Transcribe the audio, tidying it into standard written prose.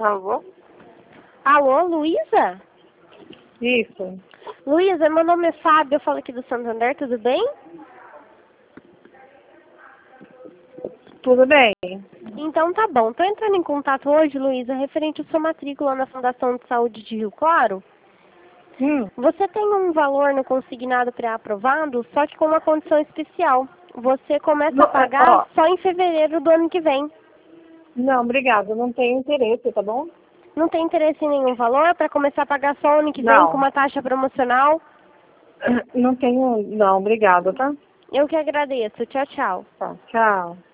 Alô? Alô, Luísa? Isso. Luísa, meu nome é Fábio, eu falo aqui do Santander, tudo bem? Tudo bem? Então tá bom. Tô entrando em contato hoje, Luísa, referente à sua matrícula na Fundação de Saúde de Rio Claro. Você tem um valor no consignado pré-aprovado, só que com uma condição especial. Você começa a pagar só em fevereiro do ano que vem. Não, obrigada. Não tenho interesse, tá bom? Não tem interesse em nenhum valor para começar a pagar só ano que vem com uma taxa promocional? Não tenho. Não, obrigada, tá? Eu que agradeço. Tchau, tchau. Tá, tchau.